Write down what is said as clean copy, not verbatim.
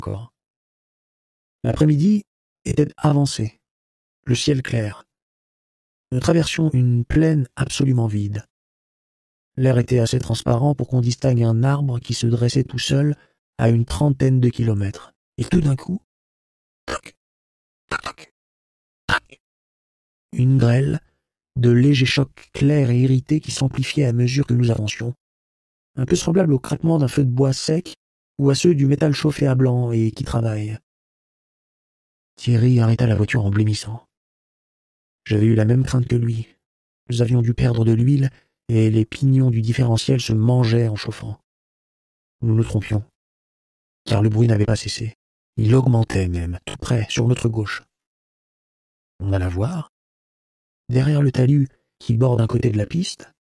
encore. L'après-midi était avancé, le ciel clair. Nous traversions une plaine absolument vide. L'air était assez transparent pour qu'on distingue un arbre qui se dressait tout seul à une 30aine de kilomètres. Et tout d'un coup, toc, toc, toc, toc, une grêle, de légers chocs clairs et irrités qui s'amplifiaient à mesure que nous avancions, un peu semblable au craquement d'un feu de bois sec ou à ceux du métal chauffé à blanc et qui travaille. Thierry arrêta la voiture en blêmissant. J'avais eu la même crainte que lui. Nous avions dû perdre de l'huile et les pignons du différentiel se mangeaient en chauffant. Nous nous trompions, car le bruit n'avait pas cessé. Il augmentait même, tout près, sur notre gauche. On alla voir. Derrière le talus qui borde un côté de la piste,